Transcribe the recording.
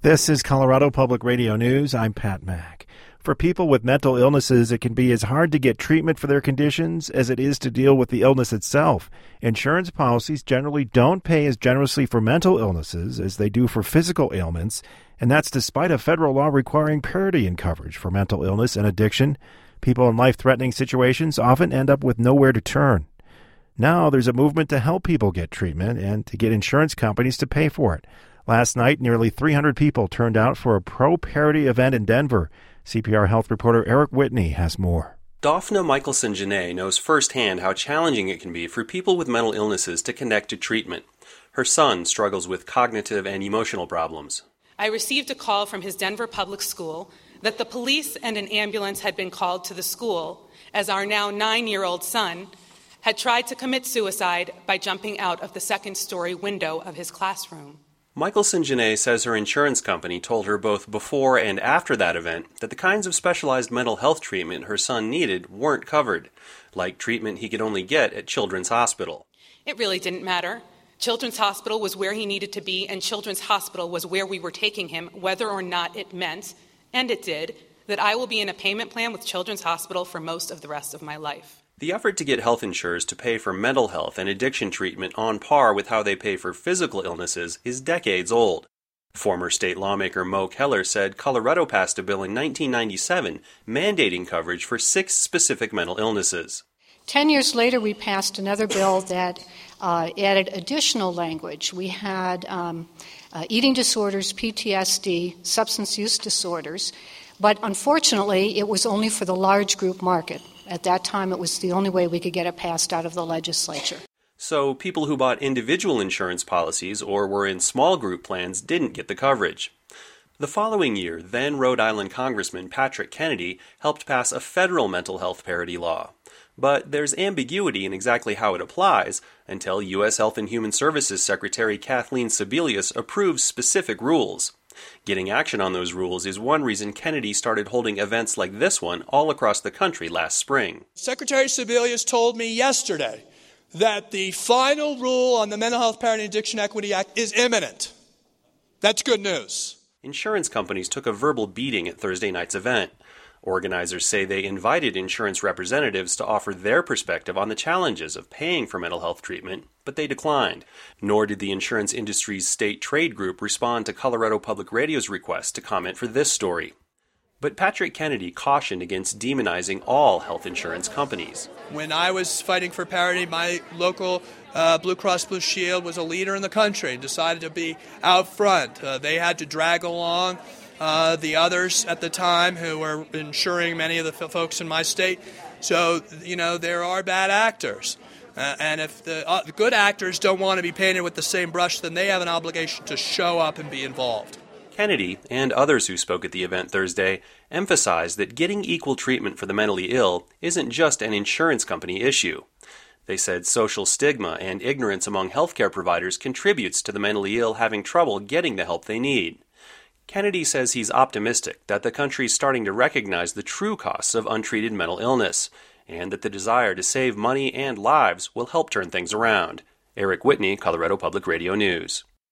This is Colorado Public Radio News. I'm Pat Mack. For people with mental illnesses, it can be as hard to get treatment for their conditions as it is to deal with the illness itself. Insurance policies generally don't pay as generously for mental illnesses as they do for physical ailments, and that's despite a federal law requiring parity in coverage for mental illness and addiction. People in life-threatening situations often end up with nowhere to turn. Now there's a movement to help people get treatment and to get insurance companies to pay for it. Last night, nearly 300 people turned out for a pro-parity event in Denver. CPR Health reporter Eric Whitney has more. Daphna Michelson-Janae knows firsthand how challenging it can be for people with mental illnesses to connect to treatment. Her son struggles with cognitive and emotional problems. I received a call from his Denver public school that the police and an ambulance had been called to the school as our now 9-year-old son had tried to commit suicide by jumping out of the second-story window of his classroom. Michelson-Janae says her insurance company told her both before and after that event that the kinds of specialized mental health treatment her son needed weren't covered, like treatment he could only get at Children's Hospital. It really didn't matter. Children's Hospital was where he needed to be, and Children's Hospital was where we were taking him, whether or not it meant, and it did, that I will be in a payment plan with Children's Hospital for most of the rest of my life. The effort to get health insurers to pay for mental health and addiction treatment on par with how they pay for physical illnesses is decades old. Former state lawmaker Mo Keller said Colorado passed a bill in 1997 mandating coverage for 6 specific mental illnesses. 10 years later, we passed another bill that added additional language. We had eating disorders, PTSD, substance use disorders, but unfortunately, it was only for the large group market. At that time, it was the only way we could get it passed out of the legislature. So people who bought individual insurance policies or were in small group plans didn't get the coverage. The following year, then Rhode Island Congressman Patrick Kennedy helped pass a federal mental health parity law. But there's ambiguity in exactly how it applies until U.S. Health and Human Services Secretary Kathleen Sebelius approves specific rules. Getting action on those rules is one reason Kennedy started holding events like this one all across the country last spring. Secretary Sebelius told me yesterday that the final rule on the Mental Health Parity and Addiction Equity Act is imminent. That's good news. Insurance companies took a verbal beating at Thursday night's event. Organizers say they invited insurance representatives to offer their perspective on the challenges of paying for mental health treatment, but they declined. Nor did the insurance industry's state trade group respond to Colorado Public Radio's request to comment for this story. But Patrick Kennedy cautioned against demonizing all health insurance companies. When I was fighting for parity, my local Blue Cross Blue Shield was a leader in the country and decided to be out front. They had to drag along the others at the time who were insuring many of the folks in my state. So, there are bad actors. And if the good actors don't want to be painted with the same brush, then they have an obligation to show up and be involved. Kennedy, and others who spoke at the event Thursday, emphasized that getting equal treatment for the mentally ill isn't just an insurance company issue. They said social stigma and ignorance among healthcare providers contributes to the mentally ill having trouble getting the help they need. Kennedy says he's optimistic that the country's starting to recognize the true costs of untreated mental illness, and that the desire to save money and lives will help turn things around. Eric Whitney, Colorado Public Radio News.